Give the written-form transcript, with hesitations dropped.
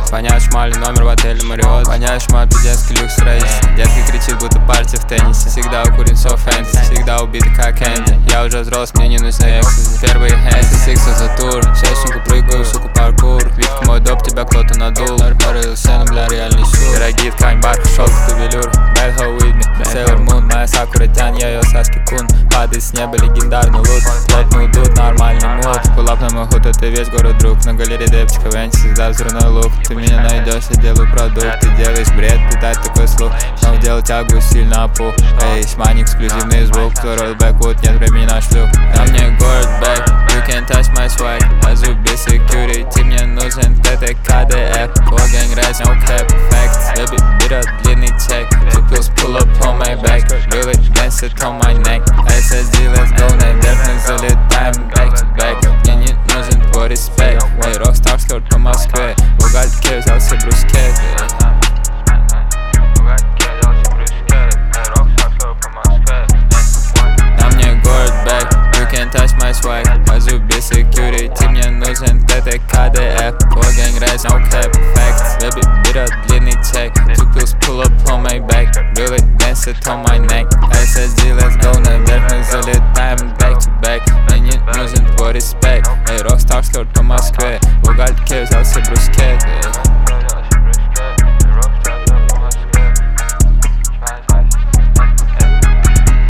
вперед. Понять шмали номер в отеле Мариот. Понять шмаль пиздецкий люкс рейс. Детка кричит, будто партия в теннисе. Всегда укурен все фэнтези, всегда убиты как Энди. Я уже взрос, мне не нужны экстази. Первые хэнси, сиксы за тур. Шестеньку прыгаю, суку паркур. Витка мой доп, тебя кто-то надул. Парил сцену, бля, реальный шут. Дорогие ткань, барх, шелк, тувелюр. Bad hoe with me, Sailor Moon. Моя Сакура тянь, я ее Саски-кун. Падает с неба легендарный лут. Плотный удут, нормальный мод. Пулап на мой худ, это весь город друг. На галерее депчика, венчи, всегда взрывной лук. Ты меня найдешь, я делаю продукт. Ты делаешь бред, питать такой слух. Но делать тягу сильно опух. Эй, шмань, эксклюзивный звук. Твой бэквуд, нет времени на шлюх. На мне город бэк, you can't touch my swag. На зубе security, мне нужен ТТ КДФ. Кого гэнг рэс, no cap.